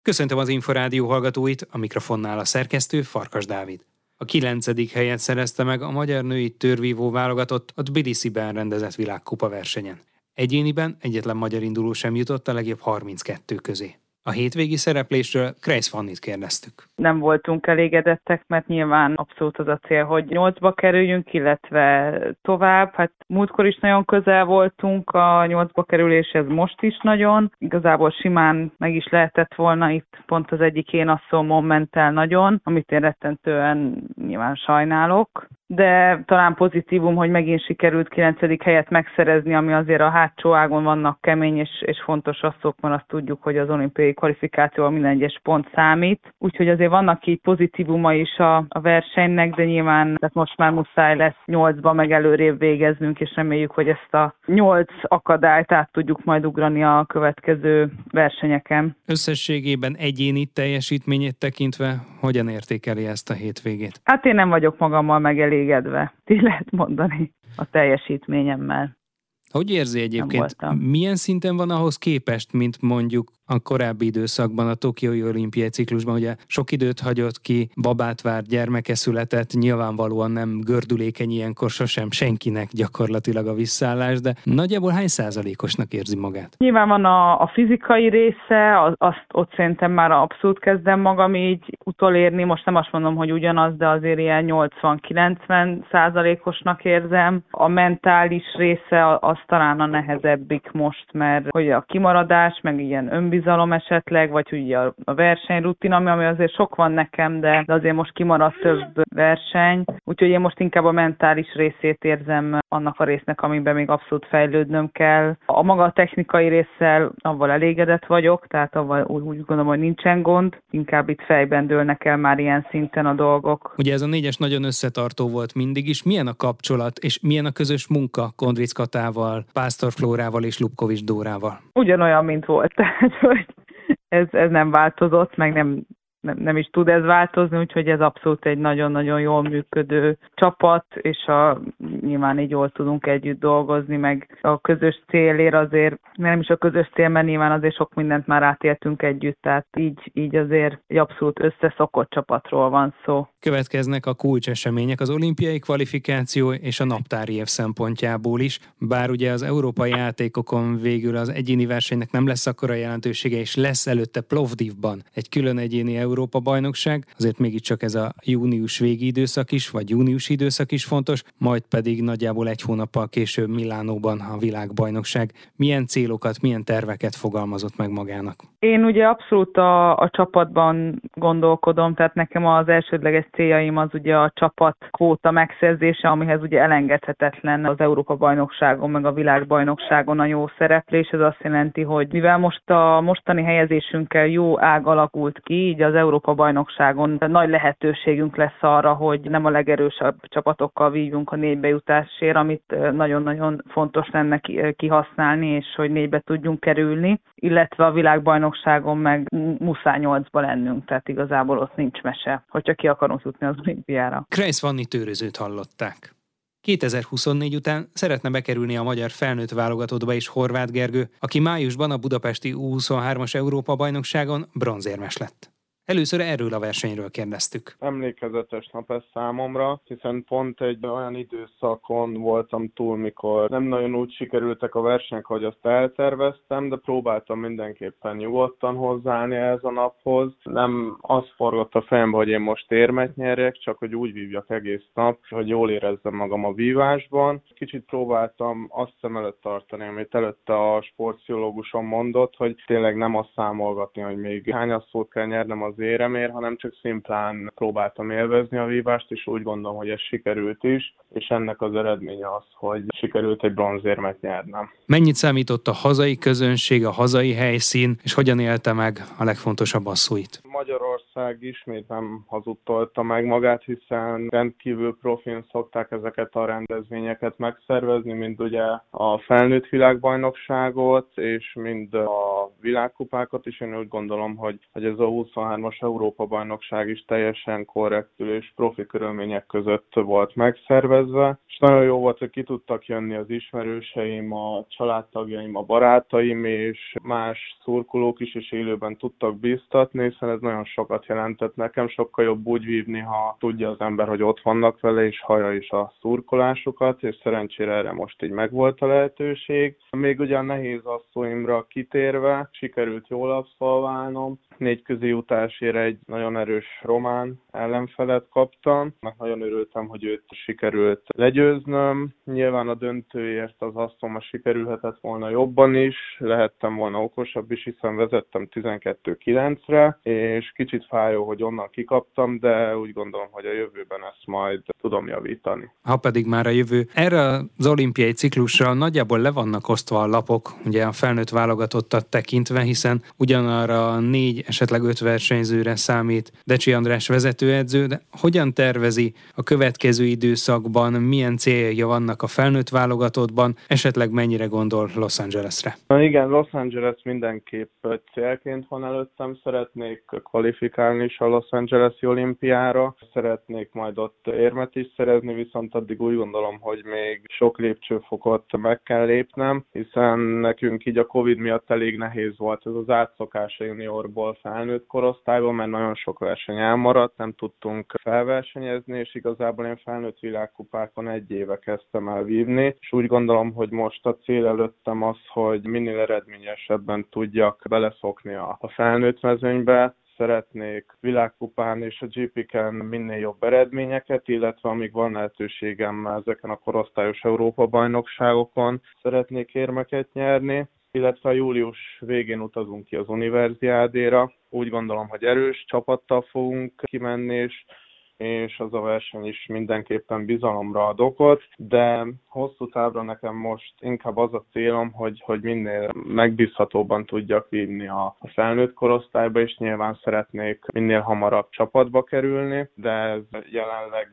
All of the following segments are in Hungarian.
Köszöntöm az Inforádió hallgatóit, a mikrofonnál a szerkesztő Farkas Dávid. A 9. helyet szerezte meg a magyar női tőrvívó válogatott a Tbilisiben rendezett világkupa versenyen. Egyéniben egyetlen magyar induló sem jutott a legjobb 32 közé. A hétvégi szereplésről Kreis Fannit kérdeztük. Nem voltunk elégedettek, mert nyilván abszolút az a cél, hogy 8-ba kerüljünk, illetve tovább. Hát múltkor is nagyon közel voltunk a 8-ba kerüléshez, most is nagyon. Igazából simán meg is lehetett volna, itt pont az egyik énasszomon ment el nagyon, amit én rettentően nyilván sajnálok. De talán pozitívum, hogy megint sikerült 9. helyet megszerezni, ami azért a hátsó ágon vannak kemény és fontos asszok, mert azt tudjuk, hogy az olimpiai kvalifikációval minden egyes pont számít. Úgyhogy azért vannak így pozitívuma is a versenynek, de nyilván tehát most már muszáj lesz 8-ba meg előrébb végeznünk, és reméljük, hogy ezt a 8 akadályt át tudjuk majd ugrani a következő versenyeken. Összességében egyéni teljesítményét tekintve hogyan értékeli ezt a hétvégét? Hát én nem vagyok magammal megelégedve, így lehet mondani, a teljesítményemmel. Hogy érzi egyébként, milyen szinten van ahhoz képest, mint mondjuk a korábbi időszakban, a tokiói olimpiai ciklusban, ugye sok időt hagyott ki, babát várt, gyermeke született, nyilvánvalóan nem gördülékeny ilyenkor sosem senkinek gyakorlatilag a visszaállás, de nagyjából hány százalékosnak érzi magát? Nyilván van a fizikai része, azt ott szerintem már abszolút kezdem magam így utolérni, most nem azt mondom, hogy ugyanaz, de azért ilyen 80-90%-osnak érzem. A mentális része az talán a nehezebbik most, mert hogy a kimaradás, meg ilyen önbizalom esetleg, vagy ugye a versenyrutin, ami azért sok van nekem, de azért most kimaradt több verseny, úgyhogy én most inkább a mentális részét érzem annak a résznek, amiben még abszolút fejlődnöm kell. A maga technikai résszel avval elégedett vagyok, tehát avval úgy gondolom, hogy nincsen gond, inkább itt fejben dőlnek el már ilyen szinten a dolgok. Ugye ez a 4-es nagyon összetartó volt mindig is. Milyen a kapcsolat, és milyen a közös munka Kondric Katával, Pásztor Flórával és Lubkovics Dórával? Ugyanolyan, mint volt. Tehát, hogy ez nem változott, meg nem is tud ez változni, úgyhogy ez abszolút egy nagyon-nagyon jól működő csapat, és nyilván így jól tudunk együtt dolgozni, meg a közös célért azért, nem is a közös cél, mert nyilván azért sok mindent már átéltünk együtt, tehát így azért egy abszolút összeszokott csapatról van szó. Következnek a kulcsesemények, az olimpiai kvalifikáció és a naptári év szempontjából is, bár ugye az európai játékokon végül az egyéni versenynek nem lesz akkora jelentősége, és lesz előtte Plovdivban egy külön egyéni Európa-bajnokság, azért mégiscsak ez a június végi időszak is, vagy júniusi időszak is fontos, majd pedig nagyjából egy hónappal később Milánóban a világbajnokság. Milyen célokat, milyen terveket fogalmazott meg magának? Én ugye abszolút a csapatban gondolkodom, tehát nekem az elsődleges céljaim az ugye a csapatkvóta megszerzése, amihez ugye elengedhetetlen az Európa-bajnokságon, meg a világbajnokságon a jó szereplés. Ez azt jelenti, hogy mivel most a mostani helyezésünkkel jó ág alakult ki, így az Európa-bajnokságon nagy lehetőségünk lesz arra, hogy nem a legerősebb csapatokkal vívjunk a 4-be jutásért, amit nagyon-nagyon fontos lenne kihasználni, és hogy 4-be tudjunk kerülni, illetve a világbajnokságon meg muszáj 8-ba lennünk, tehát igazából ott nincs mese, hogyha ki akarunk jutni az olimpiára. Kreis Fanni tőrözőt hallották. 2024 után szeretne bekerülni a magyar felnőtt válogatottba is Horváth Gergő, aki májusban a budapesti U23-as Európa-bajnokságon bronzérmes lett. Először erről a versenyről kérdeztük. Emlékezetes nap ez számomra, hiszen pont egy olyan időszakon voltam túl, mikor nem nagyon úgy sikerültek a versenyek, hogy azt elterveztem, de próbáltam mindenképpen nyugodtan hozzáállni ez a naphoz. Nem az forgott a fejembe, hogy én most érmet nyerjek, csak hogy úgy vívjak egész nap, hogy jól érezzem magam a vívásban. Kicsit próbáltam azt szem előtt tartani, amit előtte a sportpszichológusom mondott, hogy tényleg nem azt számolgatni, hogy még hány asszót kell nyernem az éremért, hanem csak szimplán próbáltam élvezni a vívást, és úgy gondolom, hogy ez sikerült is, és ennek az eredménye az, hogy sikerült egy bronzérmet nyernem. Mennyit számított a hazai közönség, a hazai helyszín, és hogyan élte meg a legfontosabb asszóit? Magyarország ismét nem hazudtolta meg magát, hiszen rendkívül profin szokták ezeket a rendezvényeket megszervezni, mind ugye a felnőtt világbajnokságot, és mind a világkupákat is. Én úgy gondolom, hogy ez a 23-as Európa-bajnokság is teljesen korrektül és profi körülmények között volt megszervezve, és Nagyon jó volt, hogy ki tudtak jönni az ismerőseim, a családtagjaim, a barátaim, és más szurkolók is, és élőben tudtak bíztatni, hiszen ez nagyon sokat jelentett nekem. Sokkal jobb úgy vívni, ha tudja az ember, hogy ott vannak vele, és hallja is a szurkolásukat, és szerencsére erre most így megvolt a lehetőség. Még ugye a nehéz asszonyimra kitérve, sikerült jól abszolválnom. 4 közéjutásért egy nagyon erős román ellenfelet kaptam. Nagyon örültem, hogy őt sikerült legyőznöm. Nyilván a döntőért az asszoma sikerülhetett volna jobban is, lehettem volna okosabb is, hiszen vezettem 12-9-re, és kicsit fájó, hogy onnan kikaptam, de úgy gondolom, hogy a jövőben ezt majd tudom javítani. Ha pedig már a jövő. Erre az olimpiai ciklusra nagyjából le vannak osztva a lapok, ugye a felnőtt válogatottat tekintve, hiszen ugyanarra 4, esetleg 5 versenyzőre számít Decsi András vezetőedző, de hogyan tervezi a következő időszakban, milyen célja vannak a felnőtt válogatottban, esetleg mennyire gondol Los Angelesre? Igen, Los Angeles mindenképp célként van előttem, szeretnék kvalifikálni is a Los Angeles-i olimpiára, szeretnék majd ott érmet is szerezni, viszont addig úgy gondolom, hogy még sok lépcsőfokot meg kell lépnem, hiszen nekünk így a Covid miatt elég nehéz volt ez az átszokás a juniorból felnőtt korosztályban, mert nagyon sok verseny elmaradt, nem tudtunk felversenyezni, és igazából én felnőtt világkupákon 1 éve kezdtem el vívni, és úgy gondolom, hogy most a cél előttem az, hogy minél eredményesebben tudjak beleszokni a felnőtt mezőnybe. Szeretnék világkupán és a GP-ken minél jobb eredményeket, illetve amíg van lehetőségem ezeken a korosztályos Európa-bajnokságokon szeretnék érmeket nyerni, illetve a július végén utazunk ki az Universiádéra. Úgy gondolom, hogy erős csapattal fogunk kimenni, és az a verseny is mindenképpen bizalomra ad okot, de hosszú távra nekem most inkább az a célom, hogy minél megbízhatóbban tudjak vívni a felnőtt korosztályba, és nyilván szeretnék minél hamarabb csapatba kerülni, de ez jelenleg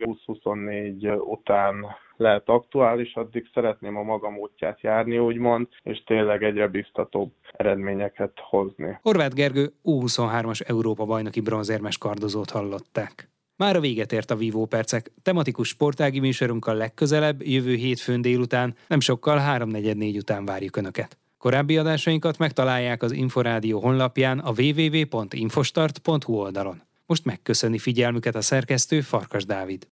20-24 után lehet aktuális, addig szeretném a magam útját járni, úgymond, és tényleg egyre biztatóbb eredményeket hozni. Horváth Gergő U23-as Európa-bajnoki bronzérmes kardozót hallották. Már a véget ért a Vívó Percek. Tematikus sportági műsorunkkal legközelebb, jövő hétfőn délután, nem sokkal 3-4 után várjuk Önöket. Korábbi adásainkat megtalálják az Inforádió honlapján a www.infostart.hu oldalon. Most megköszöni figyelmüket a szerkesztő, Farkas Dávid.